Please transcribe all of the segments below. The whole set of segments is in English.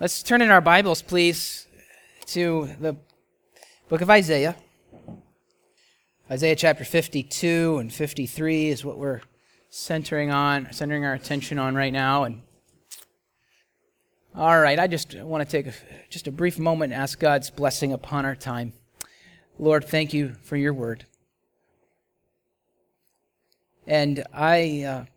Let's turn in our Bibles, please, to the book of Isaiah. Isaiah chapter 52 and 53 is what we're centering our attention on right now. And all right, I just want to take just a brief moment and ask God's blessing upon our time. Lord, thank you for your word. And I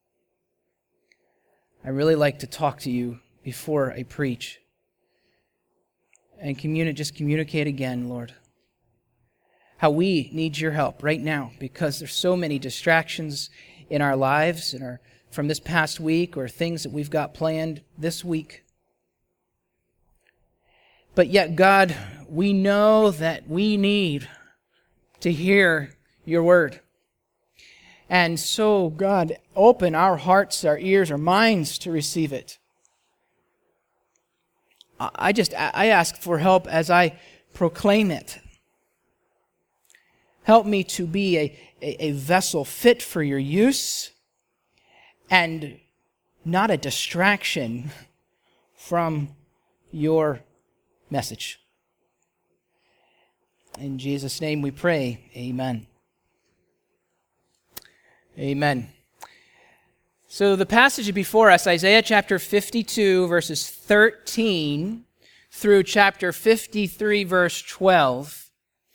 really like to talk to you before I preach and communicate again, Lord, how we need your help right now because there's so many distractions in our lives and from this past week or things that we've got planned this week. But yet, God, we know that we need to hear your word. And so, God, open our hearts, our ears, our minds to receive it. I ask for help as I proclaim it. Help me to be a vessel fit for your use and not a distraction from your message. In Jesus' name we pray, amen. Amen. So the passage before us, Isaiah chapter 52, verses 13 through chapter 53, verse 12,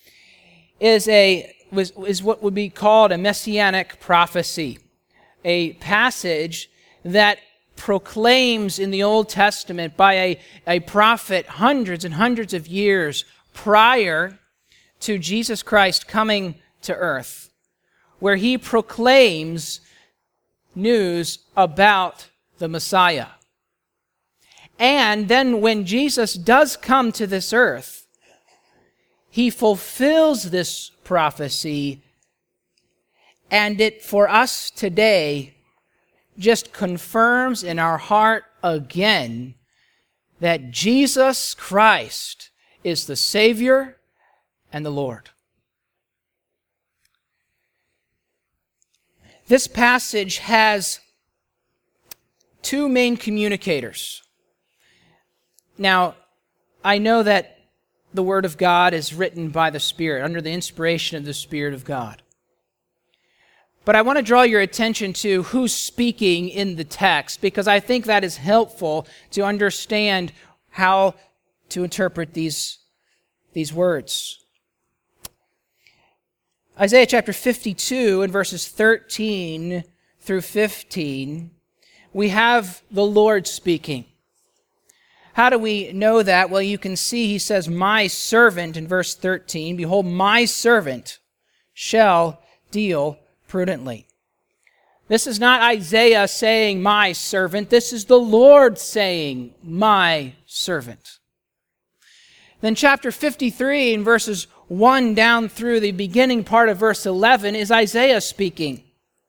is what would be called a messianic prophecy, a passage that proclaims in the Old Testament by a prophet hundreds and hundreds of years prior to Jesus Christ coming to earth, where he proclaims news about the Messiah. And then when Jesus does come to this earth, he fulfills this prophecy, and it, for us today, just confirms in our heart again that Jesus Christ is the Savior and the Lord. This passage has two main communicators. Now, I know that the Word of God is written by the Spirit, under the inspiration of the Spirit of God. But I want to draw your attention to who's speaking in the text, because I think that is helpful to understand how to interpret these words. Isaiah chapter 52 and verses 13 through 15, we have the Lord speaking. How do we know that? Well, you can see he says, "My servant," in verse 13. "Behold, my servant shall deal prudently." This is not Isaiah saying, "My servant." This is the Lord saying, "My servant." Then chapter 53 in verses 1 down through the beginning part of verse 11 is Isaiah speaking.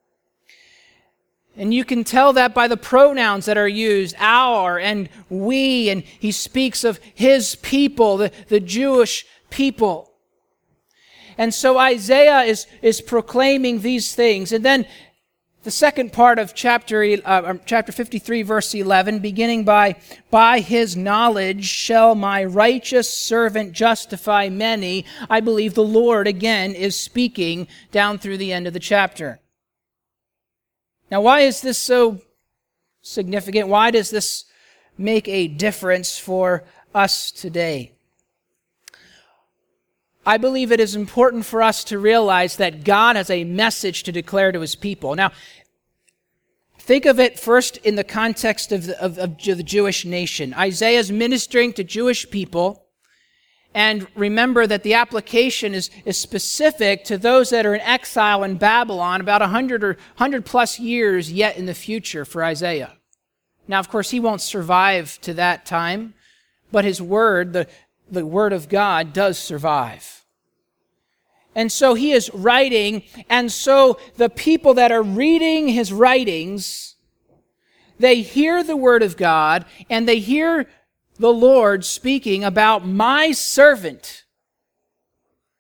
And you can tell that by the pronouns that are used, our and we, and he speaks of his people, the Jewish people. And so Isaiah is proclaiming these things. And then the second part of chapter 53, verse 11, beginning by his knowledge shall my righteous servant justify many. I believe the Lord, again, is speaking down through the end of the chapter. Now, why is this so significant? Why does this make a difference for us today? I believe it is important for us to realize that God has a message to declare to his people. Now, think of it first in the context of the Jewish nation. Isaiah is ministering to Jewish people, and remember that the application is specific to those that are in exile in Babylon, about 100 plus years yet in the future for Isaiah. Now, of course, he won't survive to that time, but his word, the word of God, does survive. And so he is writing, and so the people that are reading his writings, they hear the word of God, and they hear the Lord speaking about my servant.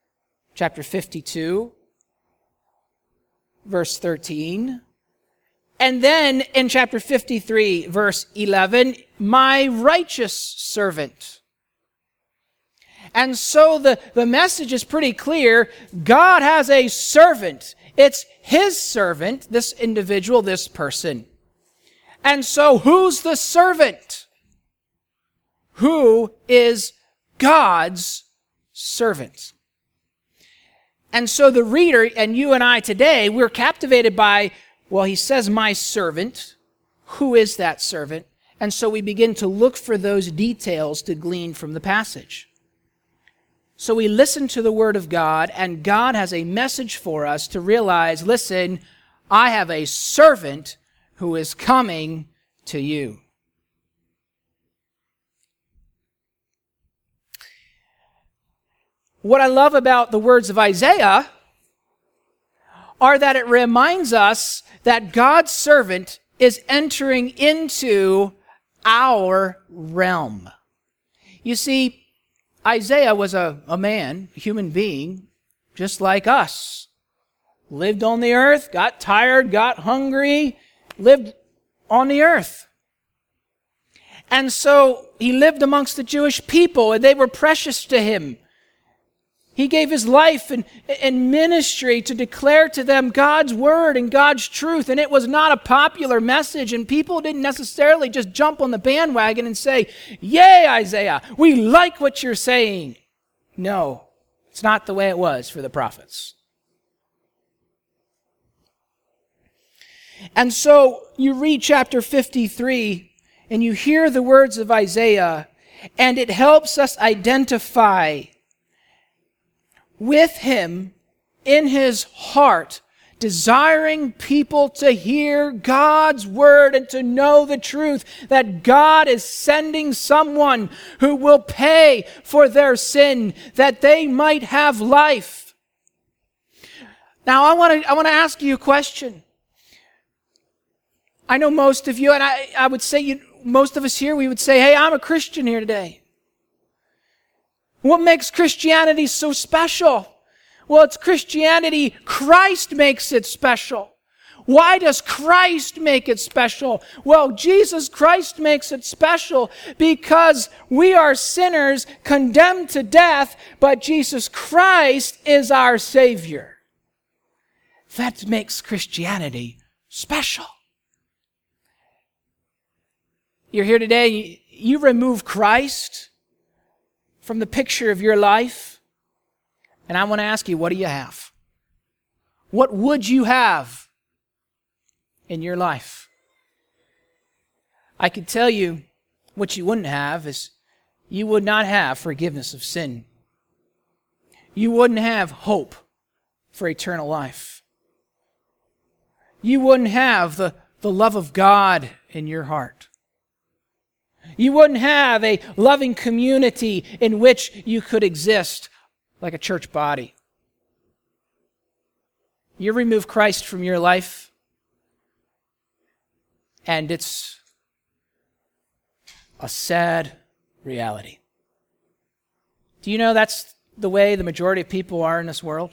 Chapter 52, verse 13. And then in chapter 53, verse 11, my righteous servant. And so the message is pretty clear. God has a servant. It's his servant, this individual, this person. And so who's the servant? Who is God's servant? And so the reader and you and I today, we're captivated by, well, he says, my servant. Who is that servant? And so we begin to look for those details to glean from the passage. So we listen to the Word of God, and God has a message for us to realize, listen, I have a servant who is coming to you. What I love about the words of Isaiah are that it reminds us that God's servant is entering into our realm. You see, Isaiah was a man, a human being, just like us. Lived on the earth, got tired, got hungry, lived on the earth. And so he lived amongst the Jewish people, and they were precious to him. He gave his life and ministry to declare to them God's word and God's truth, and it was not a popular message, and people didn't necessarily just jump on the bandwagon and say, "Yay, Isaiah, we like what you're saying." No, it's not the way it was for the prophets. And so you read chapter 53, and you hear the words of Isaiah, and it helps us identify with him in his heart, desiring people to hear God's word and to know the truth that God is sending someone who will pay for their sin, that they might have life. Now, I want to ask you a question. I know most of you, and I would say most of us here, we would say, "Hey, I'm a Christian here today." What makes Christianity so special? Well, it's Christianity. Christ makes it special. Why does Christ make it special? Well, Jesus Christ makes it special because we are sinners condemned to death, but Jesus Christ is our Savior. That makes Christianity special. You're here today, you remove Christ from the picture of your life, and I want to ask you, what do you have? What would you have in your life? I could tell you what you wouldn't have is you would not have forgiveness of sin. You wouldn't have hope for eternal life. You wouldn't have the love of God in your heart. You wouldn't have a loving community in which you could exist like a church body. You remove Christ from your life, and it's a sad reality. Do you know that's the way the majority of people are in this world?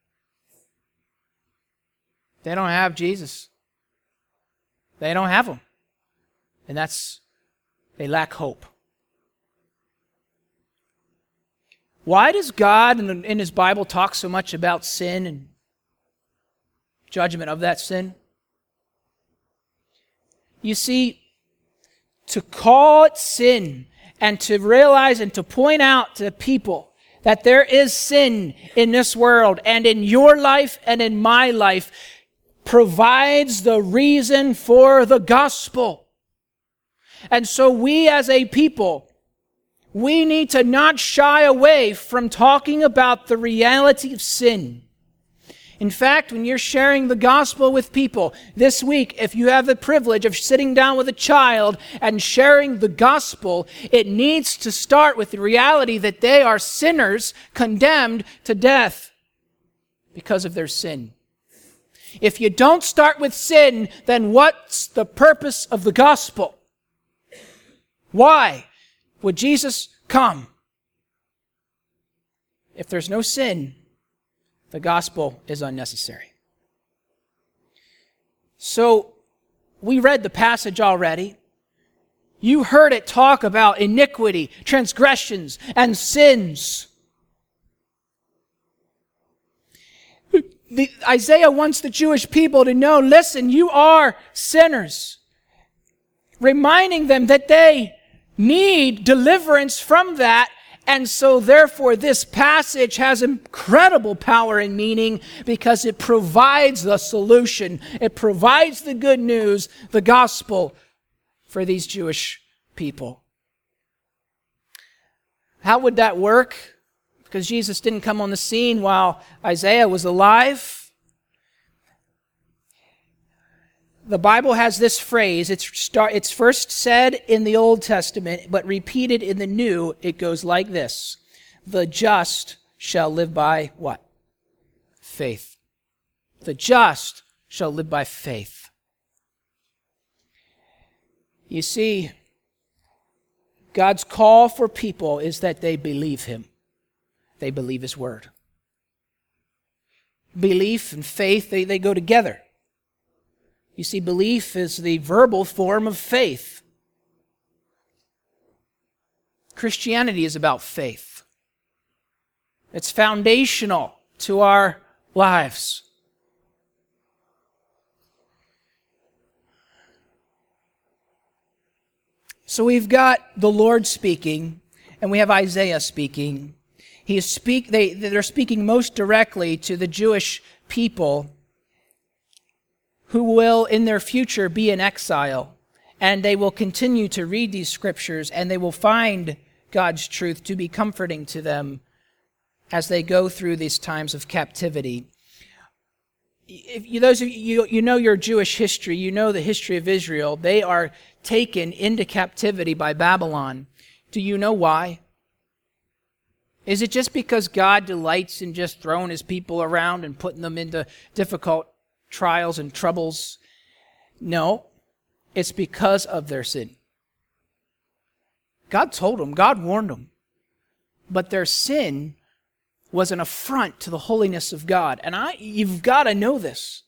They don't have Jesus. They don't have him. And they lack hope. Why does God in his Bible talk so much about sin and judgment of that sin? You see, to call it sin and to realize and to point out to people that there is sin in this world and in your life and in my life provides the reason for the gospel. And so we as a people, we need to not shy away from talking about the reality of sin. In fact, when you're sharing the gospel with people this week, if you have the privilege of sitting down with a child and sharing the gospel, it needs to start with the reality that they are sinners condemned to death because of their sin. If you don't start with sin, then what's the purpose of the gospel? Why would Jesus come? If there's no sin, the gospel is unnecessary. So, We read the passage already. You heard it talk about iniquity, transgressions, and sins. Isaiah wants the Jewish people to know, listen, you are sinners. Reminding them that they need deliverance from that. And so therefore this passage has incredible power and meaning because it provides the solution. It provides the good news, the gospel for these Jewish people. How would that work? Because Jesus didn't come on the scene while Isaiah was alive. The Bible has this phrase. It's first said in the Old Testament, but repeated in the New. It goes like this. The just shall live by what? Faith. The just shall live by faith. You see, God's call for people is that they believe Him. They believe His word. Belief and faith, they go together. You see, belief is the verbal form of faith. Christianity is about faith. It's foundational to our lives. So we've got the Lord speaking, and we have Isaiah speaking. They're speaking most directly to the Jewish people who will in their future be in exile. And they will continue to read these scriptures and they will find God's truth to be comforting to them as they go through these times of captivity. Those of you know your Jewish history, you know the history of Israel. They are taken into captivity by Babylon. Do you know why? Is it just because God delights in just throwing His people around and putting them into difficult trials and troubles? No, it's because of their sin. God told them, God warned them. But their sin was an affront to the holiness of God. And you've got to know this.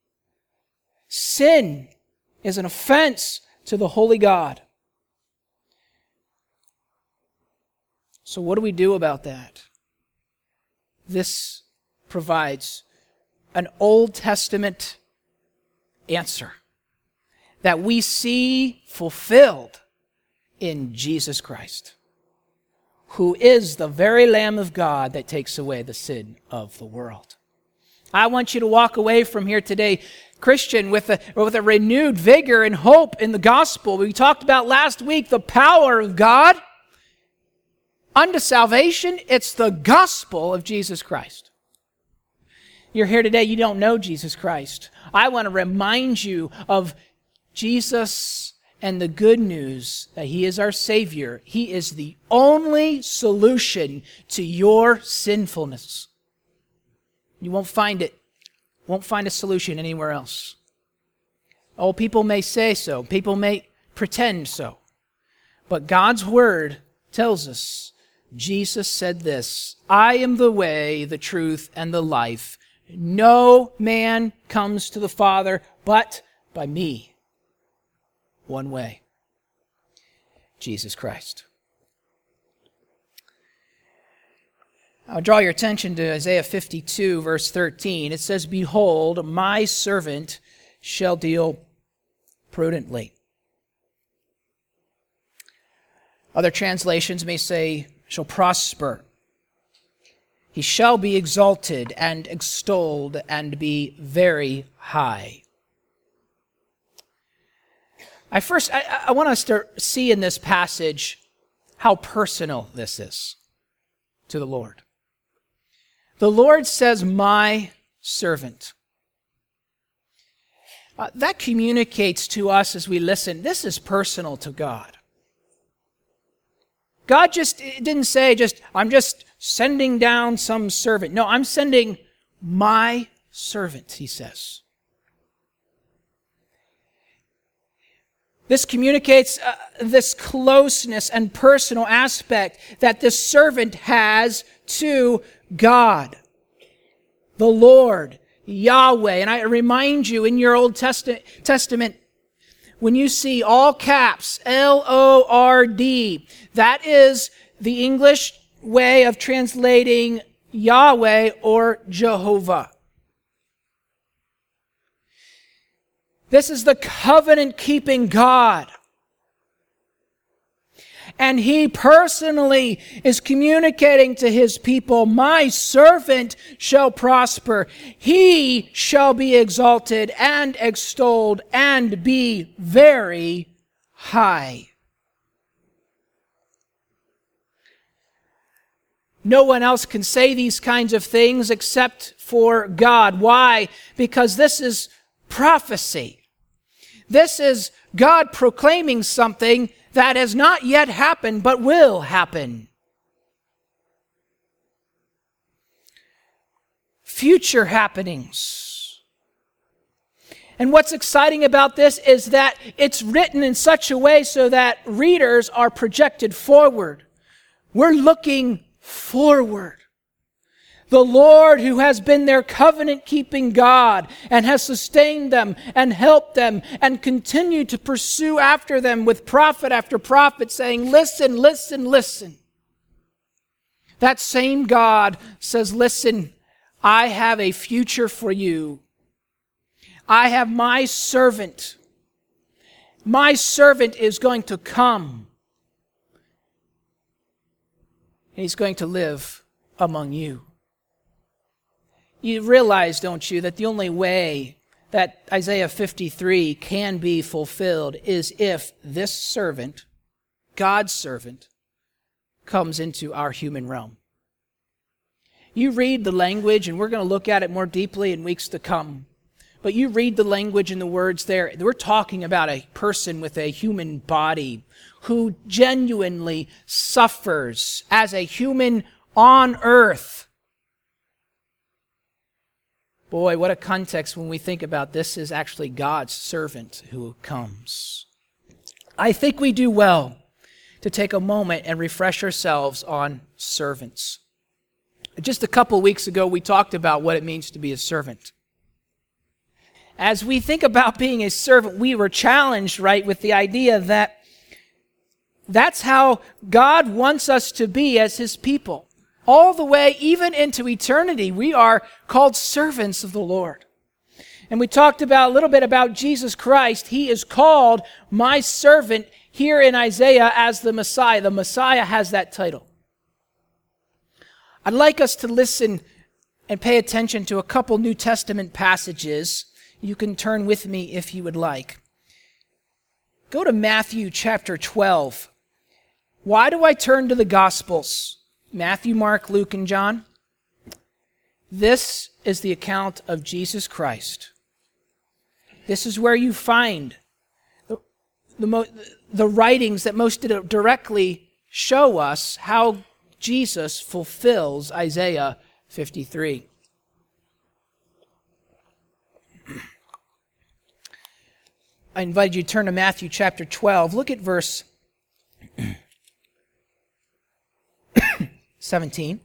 Sin is an offense to the holy God. So what do we do about that? This provides an Old Testament answer that we see fulfilled in Jesus Christ, who is the very Lamb of God that takes away the sin of the world. I want you to walk away from here today, Christian, with a renewed vigor and hope in the gospel. We talked about last week the power of God unto salvation. It's the gospel of Jesus Christ. You're here today, you don't know Jesus Christ. I want to remind you of Jesus and the good news that He is our Savior. He is the only solution to your sinfulness. You won't find it. Won't find a solution anywhere else. Oh, people may say so. People may pretend so. But God's Word tells us, Jesus said this, I am the way, the truth, and the life. No man comes to the Father but by me. One way. Jesus Christ. I'll draw your attention to Isaiah 52, verse 13. It says, Behold, my servant shall deal prudently. Other translations may say, shall prosper. He shall be exalted and extolled and be very high. I want us to see in this passage how personal this is to the Lord. The Lord says, my servant. That communicates to us as we listen, this is personal to God. God didn't say I'm just sending down some servant. No, I'm sending my servant, He says. This communicates this closeness and personal aspect that this servant has to God, the Lord, Yahweh. And I remind you in your Old Testament, when you see all caps, Lord, that is the English way of translating Yahweh or Jehovah. This is the covenant-keeping God. And he personally is communicating to his people, my servant shall prosper. He shall be exalted and extolled and be very high. No one else can say these kinds of things except for God. Why? Because this is prophecy. This is God proclaiming something that has not yet happened, but will happen. Future happenings. And what's exciting about this is that it's written in such a way so that readers are projected forward. We're looking forward. The Lord, who has been their covenant-keeping God and has sustained them and helped them and continued to pursue after them with prophet after prophet saying, listen, listen, listen. That same God says, listen, I have a future for you. I have my servant. My servant is going to come. And he's going to live among you. You realize, don't you, that the only way that Isaiah 53 can be fulfilled is if this servant, God's servant, comes into our human realm. You read the language, and we're going to look at it more deeply in weeks to come, but you read the language and the words there. We're talking about a person with a human body who genuinely suffers as a human on earth. Boy, what a context when we think about this is actually God's servant who comes. I think we do well to take a moment and refresh ourselves on servants. Just a couple weeks ago, we talked about what it means to be a servant. As we think about being a servant, we were challenged, right, with the idea that that's how God wants us to be as his people. All the way, even into eternity, we are called servants of the Lord. And we talked about a little bit about Jesus Christ. He is called my servant here in Isaiah as the Messiah. The Messiah has that title. I'd like us to listen and pay attention to a couple New Testament passages. You can turn with me if you would like. Go to Matthew chapter 12. Why do I turn to the Gospels? Matthew, Mark, Luke, and John. This is the account of Jesus Christ. This is where you find the writings that most directly show us how Jesus fulfills Isaiah 53. I invite you to turn to Matthew chapter 12. Look at verse 17.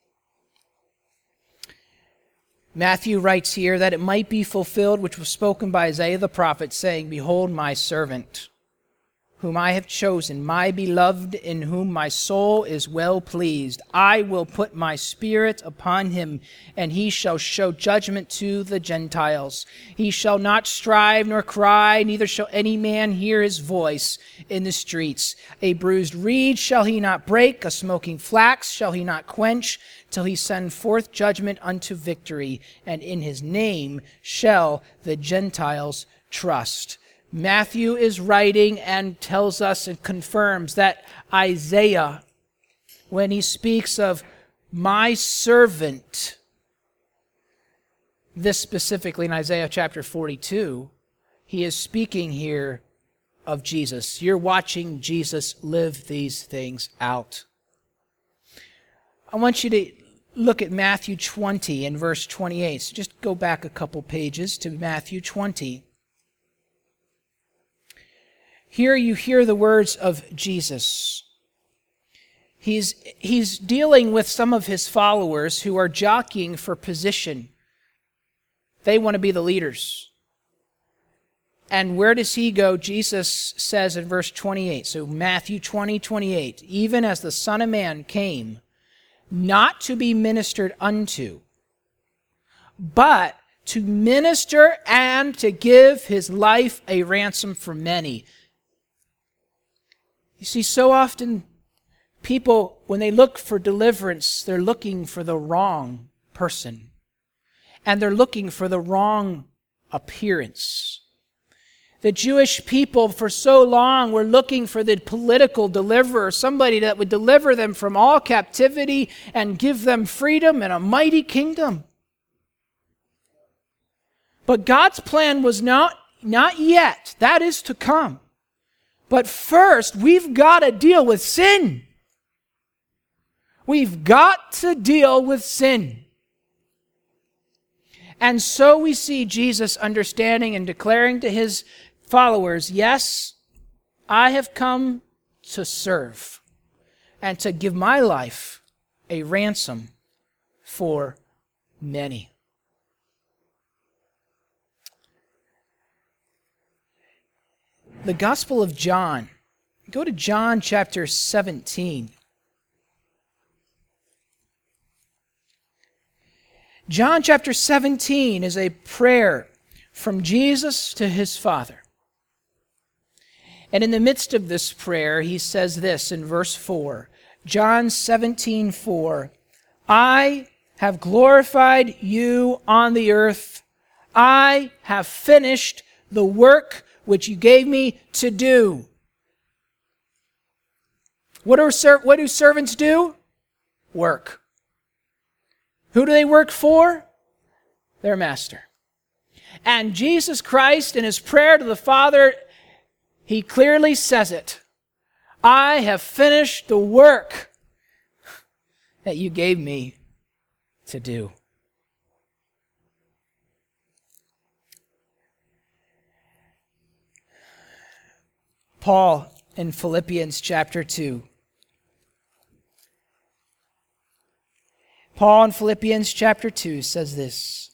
Matthew writes here that it might be fulfilled which was spoken by Isaiah the prophet, saying, Behold my servant, whom I have chosen, my beloved, in whom my soul is well pleased. I will put my spirit upon him, and he shall show judgment to the Gentiles. He shall not strive nor cry, neither shall any man hear his voice in the streets. A bruised reed shall he not break, a smoking flax shall he not quench, till he send forth judgment unto victory, and in his name shall the Gentiles trust. Matthew is writing and tells us and confirms that Isaiah, when he speaks of my servant, this specifically in Isaiah chapter 42, he is speaking here of Jesus. You're watching Jesus live these things out. I want you to look at Matthew 20 and verse 28. So just go back a couple pages to Matthew 20. Here you hear the words of Jesus. He's dealing with some of his followers who are jockeying for position. They want to be the leaders. And where does he go? Jesus says in verse 28, so Matthew 20:28, even as the Son of Man came, not to be ministered unto, but to minister and to give his life a ransom for many. You see, so often people, when they look for deliverance, they're looking for the wrong person. And they're looking for the wrong appearance. The Jewish people for so long were looking for the political deliverer, somebody that would deliver them from all captivity and give them freedom and a mighty kingdom. But God's plan was not yet. That is to come. But first, we've got to deal with sin. We've got to deal with sin. And so we see Jesus understanding and declaring to his followers, yes, I have come to serve and to give my life a ransom for many. The Gospel of John. Go to John chapter 17. John chapter 17 is a prayer from Jesus to his Father. And in the midst of this prayer, he says this in verse 4. John 17:4. I have glorified you on the earth. I have finished the work which you gave me to do. What do servants do? Work. Who do they work for? Their master. And Jesus Christ, in his prayer to the Father, he clearly says it. I have finished the work that you gave me to do. Paul in Philippians chapter 2. Paul in Philippians chapter 2 says this.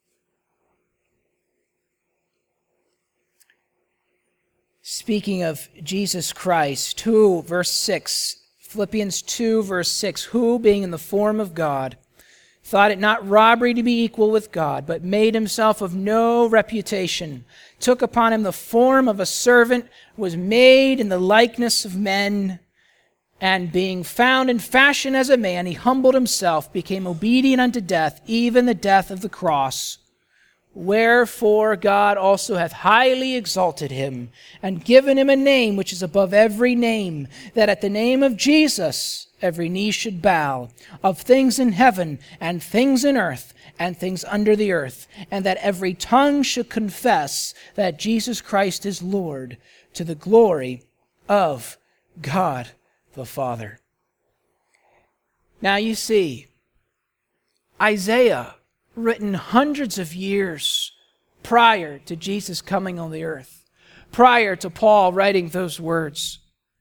Speaking of Jesus Christ, who, verse 6, Philippians 2, verse 6, who, being in the form of God, thought it not robbery to be equal with God, but made himself of no reputation, took upon him the form of a servant, was made in the likeness of men, and being found in fashion as a man, he humbled himself, became obedient unto death, even the death of the cross. Wherefore God also hath highly exalted him, and given him a name which is above every name, that at the name of Jesus every knee should bow, of things in heaven, and things in earth, and things under the earth, and that every tongue should confess that Jesus Christ is Lord, to the glory of God the Father. Now you see, Isaiah, written hundreds of years prior to Jesus coming on the earth, prior to Paul writing those words,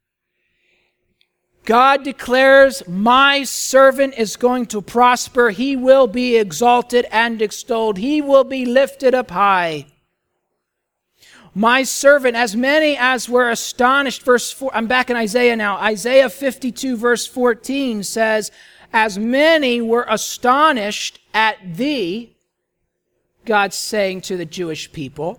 God declares, my servant is going to prosper. He will be exalted and extolled. He will be lifted up high. My servant, as many as were astonished, verse 4, I'm back in Isaiah now. Isaiah 52 verse 14 says, as many were astonished at thee, God's saying to the Jewish people,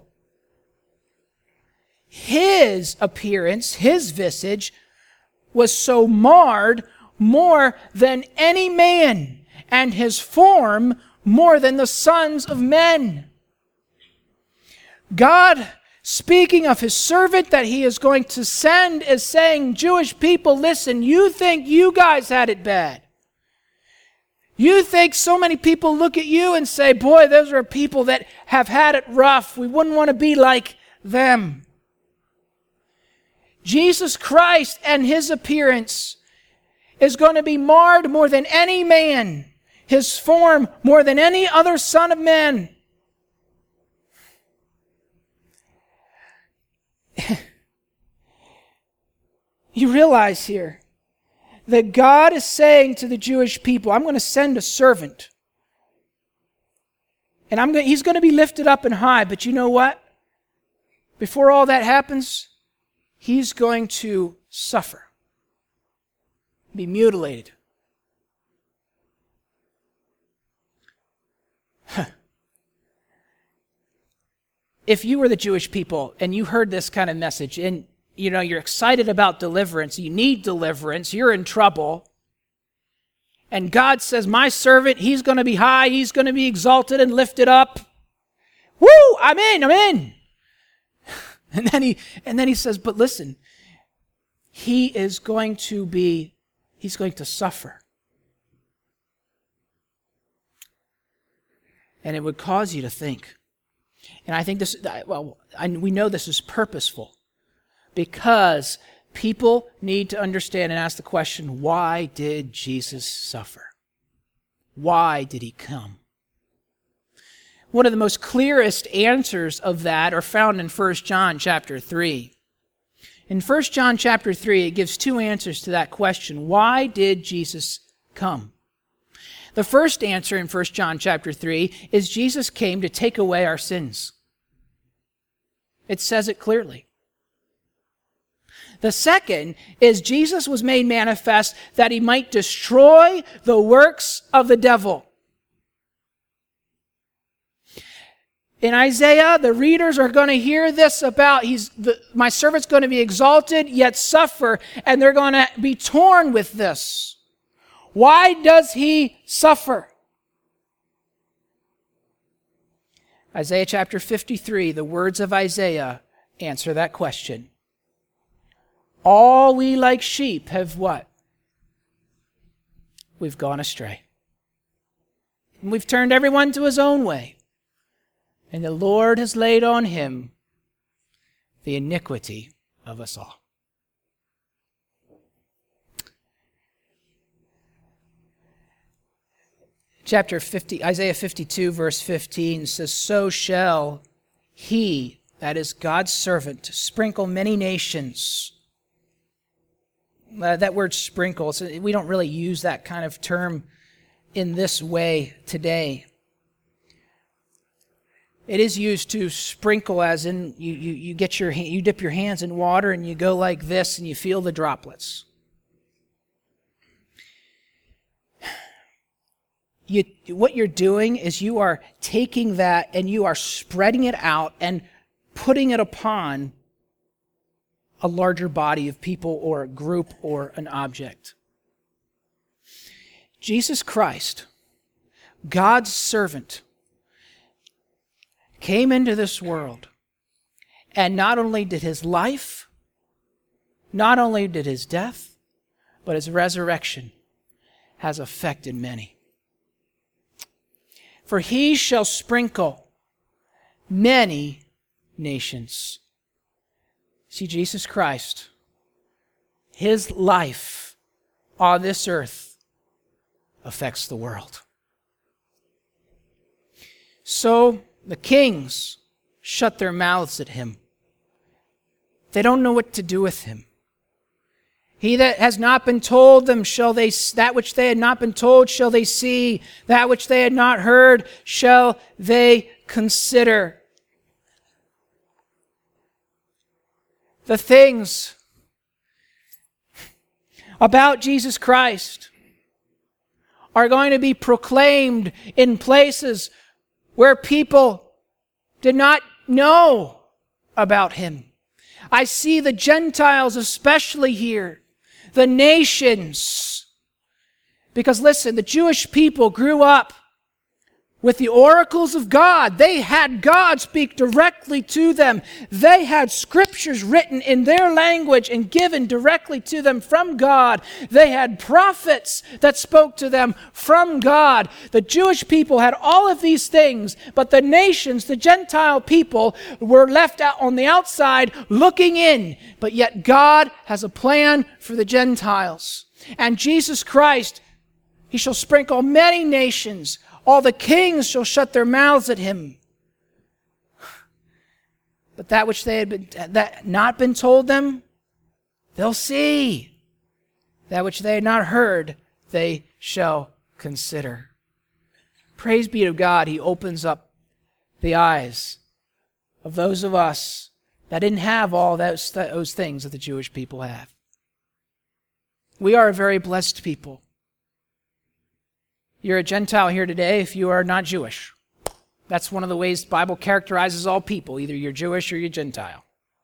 his appearance, his visage, was so marred more than any man, and his form more than the sons of men. God, speaking of his servant that he is going to send, is saying, Jewish people, listen, you think you guys had it bad. You think so many people look at you and say, boy, those are people that have had it rough. We wouldn't want to be like them. Jesus Christ and his appearance is going to be marred more than any man, his form more than any other son of man. You realize here that God is saying to the Jewish people, I'm going to send a servant. And he's going to be lifted up and high, but you know what? before all that happens, he's going to suffer, be mutilated. If you were the Jewish people and you heard this kind of message and you're excited about deliverance, you need deliverance, you're in trouble, and God says, my servant, he's going to be high, he's going to be exalted and lifted up. Woo, I'm in. And then he says, but listen, he's going to suffer. And it would cause you to think. And I think we know this is purposeful because people need to understand and ask the question, why did Jesus suffer? Why did he come? One of the most clearest answers of that are found in 1 John chapter 3. In 1 John chapter 3, it gives two answers to that question. Why did Jesus come? The first answer in 1 John chapter 3 is Jesus came to take away our sins. It says it clearly. The second is Jesus was made manifest that he might destroy the works of the devil. In Isaiah, the readers are going to hear this about my servant's going to be exalted yet suffer, and they're going to be torn with this. Why does he suffer? Isaiah chapter 53, the words of Isaiah answer that question. All we like sheep have what? We've gone astray. And we've turned everyone to his own way. And the Lord has laid on him the iniquity of us all. Chapter 50, Isaiah 52, verse 15 says, so shall he, that is God's servant, sprinkle many nations. That word sprinkle, we don't really use that kind of term in this way today. It is used to sprinkle as in you dip your hands in water and you go like this and you feel the droplets. What you're doing is you are taking that and you are spreading it out and putting it upon a larger body of people or a group or an object. Jesus Christ, God's servant, came into this world, and not only did his life, not only did his death, but his resurrection has affected many. For he shall sprinkle many nations. See, Jesus Christ, his life on this earth affects the world. So the kings shut their mouths at him. They don't know what to do with him. He that has not been told them that which they had not been told shall they see, that which they had not heard shall they consider. The things about Jesus Christ are going to be proclaimed in places where people did not know about him. I see the Gentiles especially here, the nations. Because listen, the Jewish people grew up with the oracles of God. They had God speak directly to them. They had scriptures written in their language and given directly to them from God. They had prophets that spoke to them from God. The Jewish people had all of these things, but the nations, the Gentile people, were left out on the outside looking in. But yet God has a plan for the Gentiles. And Jesus Christ, he shall sprinkle many nations. All the kings shall shut their mouths at him. But that which they had not been told them, they'll see. That which they had not heard, they shall consider. Praise be to God, he opens up the eyes of those of us that didn't have all those things that the Jewish people have. We are a very blessed people. You're a Gentile here today if you are not Jewish. That's one of the ways the Bible characterizes all people. Either you're Jewish or you're Gentile.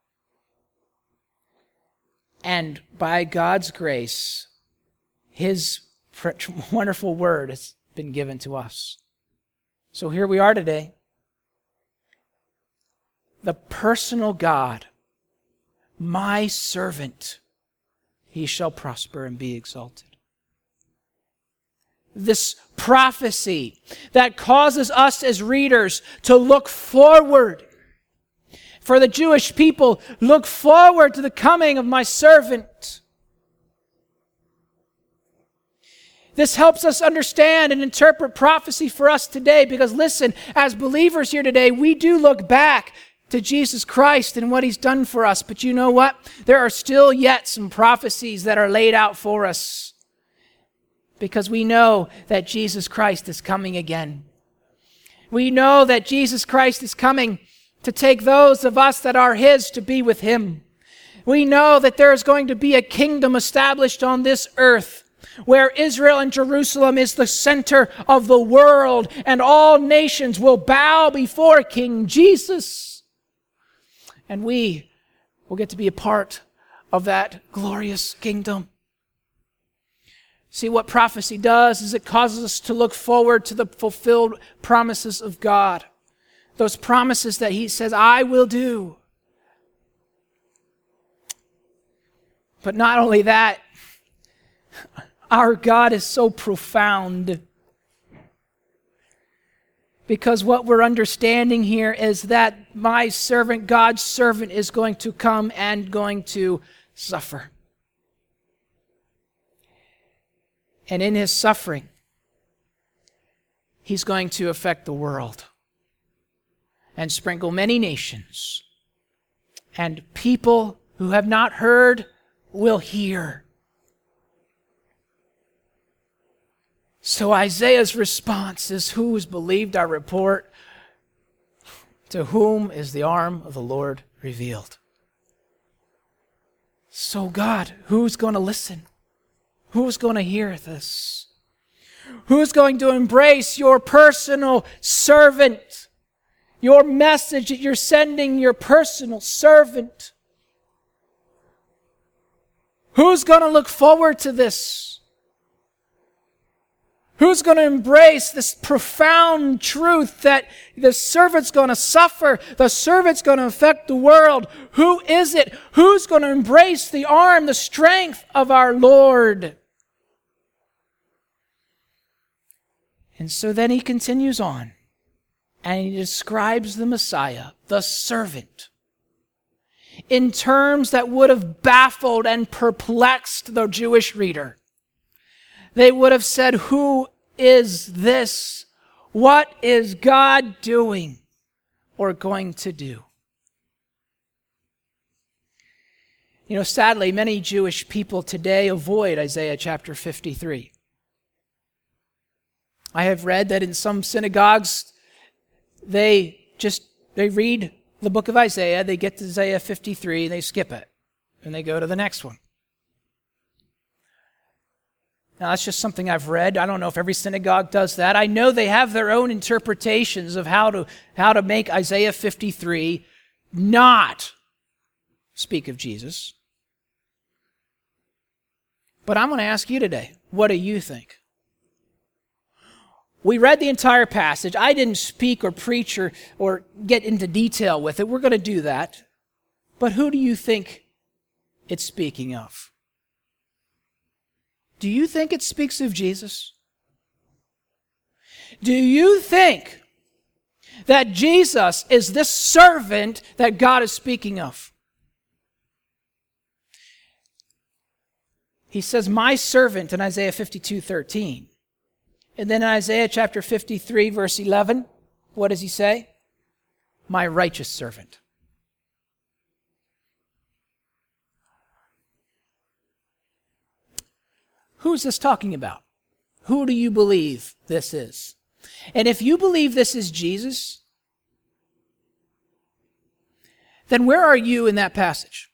And by God's grace, His wonderful word has been given to us. So here we are today. The personal God, my servant, He shall prosper and be exalted. This prophecy that causes us as readers to look forward. For the Jewish people, look forward to the coming of my servant. This helps us understand and interpret prophecy for us today because listen, as believers here today, we do look back to Jesus Christ and what He's done for us. But you know what? There are still yet some prophecies that are laid out for us because we know that Jesus Christ is coming again. We know that Jesus Christ is coming to take those of us that are His to be with Him. We know that there is going to be a kingdom established on this earth where Israel and Jerusalem is the center of the world and all nations will bow before King Jesus. And we will get to be a part of that glorious kingdom. See, what prophecy does is it causes us to look forward to the fulfilled promises of God. Those promises that He says, I will do. But not only that, our God is so profound. Because what we're understanding here is that my servant, God's servant, is going to come and going to suffer. And in His suffering, He's going to affect the world and sprinkle many nations. And people who have not heard will hear. So Isaiah's response is, who has believed our report? To whom is the arm of the Lord revealed? So God, who's going to listen? Who's going to hear this? Who's going to embrace your personal servant? Your message that you're sending your personal servant? Who's going to look forward to this? Who's going to embrace this profound truth that the servant's going to suffer, the servant's going to affect the world? Who is it? Who's going to embrace the arm, the strength of our Lord? And so then he continues on, and he describes the Messiah, the servant, in terms that would have baffled and perplexed the Jewish reader. They would have said, who is this? What is God doing or going to do? You know, sadly, many Jewish people today avoid Isaiah chapter 53. I have read that in some synagogues, they read the book of Isaiah, they get to Isaiah 53, they skip it, and they go to the next one. Now, that's just something I've read. I don't know if every synagogue does that. I know they have their own interpretations of how to make Isaiah 53 not speak of Jesus. But I'm going to ask you today, what do you think? We read the entire passage. I didn't speak or preach or get into detail with it. We're going to do that. But who do you think it's speaking of? Do you think it speaks of Jesus? Do you think that Jesus is this servant that God is speaking of? He says, my servant in Isaiah 52:13. And then in Isaiah chapter 53, verse 11, what does he say? My righteous servant. Who's this talking about? Who do you believe this is? And if you believe this is Jesus, then where are you in that passage?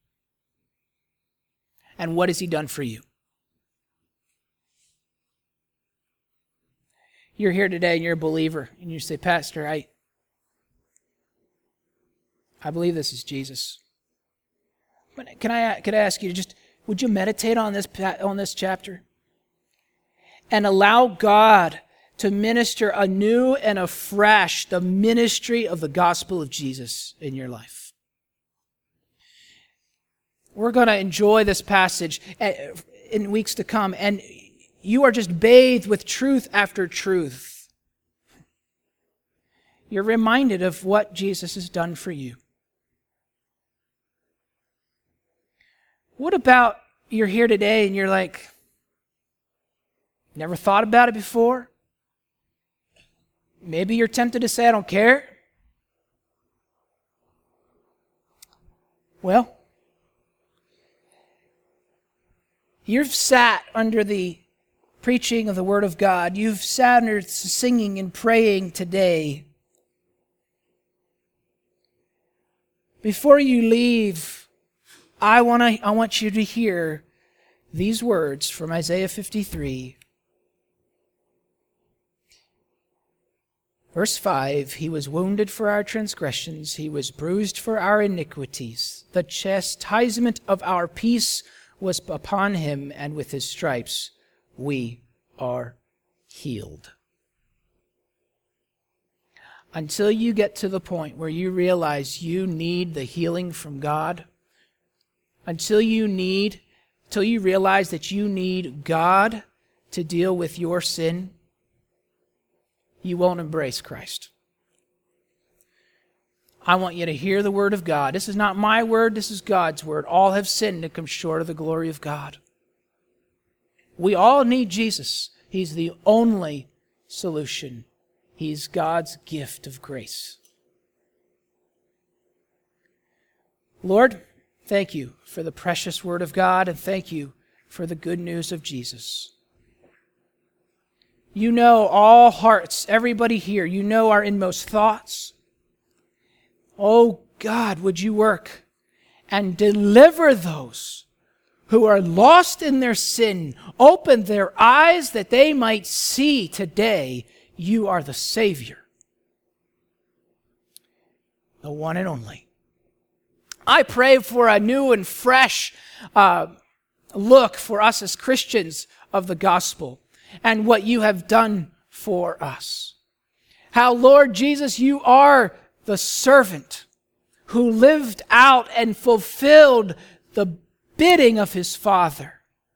And what has he done for you? You're here today and you're a believer, and you say, Pastor, I believe this is Jesus. But can I ask you to just, would you meditate on this chapter? And allow God to minister anew and afresh the ministry of the gospel of Jesus in your life. We're going to enjoy this passage in weeks to come, and you are just bathed with truth after truth. You're reminded of what Jesus has done for you. What about you're here today and you're like, never thought about it before? Maybe you're tempted to say, I don't care. Well, you've sat under the preaching of the Word of God. You've sat under singing and praying today. Before you leave, I want you to hear these words from Isaiah 53. Verse 5, He was wounded for our transgressions, He was bruised for our iniquities. The chastisement of our peace was upon Him, and with His stripes we are healed. Until you get to the point where you realize you need the healing from God, until you realize that you need God to deal with your sin, you won't embrace Christ. I want you to hear the word of God. This is not my word, this is God's word. All have sinned and come short of the glory of God. We all need Jesus. He's the only solution. He's God's gift of grace. Lord, thank you for the precious word of God, and thank you for the good news of Jesus. You know all hearts, everybody here. You know our inmost thoughts. Oh God, would you work and deliver those who are lost in their sin. Open their eyes that they might see today you are the Savior, the one and only. I pray for a new and fresh look for us as Christians of the gospel and what you have done for us. How, Lord Jesus, you are the servant who lived out and fulfilled the bidding of his Father.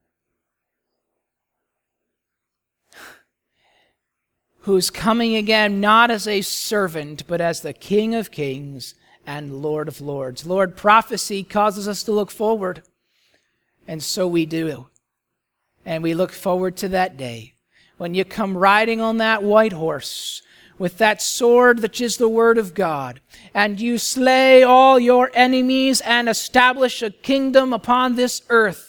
Who's coming again not as a servant, but as the King of Kings and Lord of Lords. Lord, prophecy causes us to look forward, and so we do. And we look forward to that day when you come riding on that white horse with that sword that is the word of God, and you slay all your enemies and establish a kingdom upon this earth.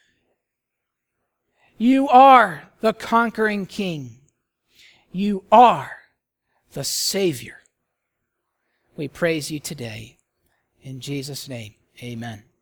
You are the conquering King. You are the Savior. We praise you today. In Jesus' name, amen.